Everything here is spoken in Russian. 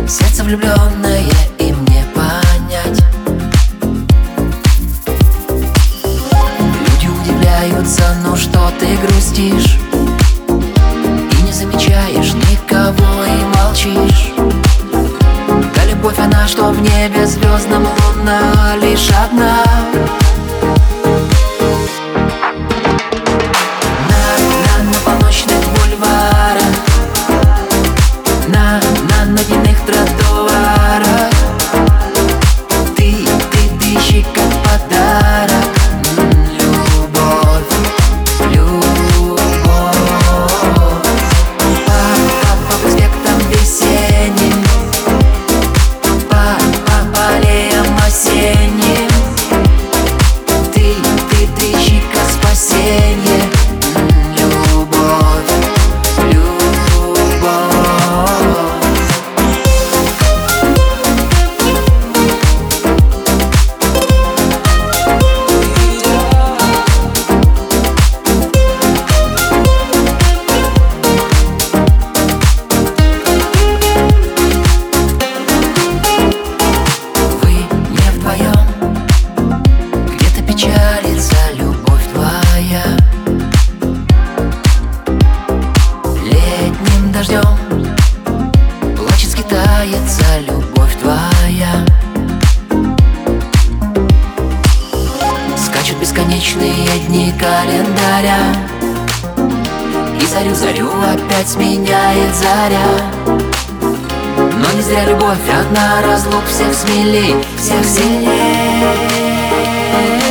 Сердце влюбленное, и мне понять. Люди удивляются, ну что ты грустишь и не замечаешь никого и молчишь. Да любовь она, что в небе звездном луна, лишь одна. На полночных бульварах, на ночных тротуарах ты ищи как подарок. Любовь, любовь. По проспектам весенним, по аллеям осенним ты ищи как спасенье. Дождем плачет, скитается любовь твоя. Скачут бесконечные дни календаря, и зарю опять сменяет заря. Но не зря любовь одна, разлук всех смелей, всех сильней.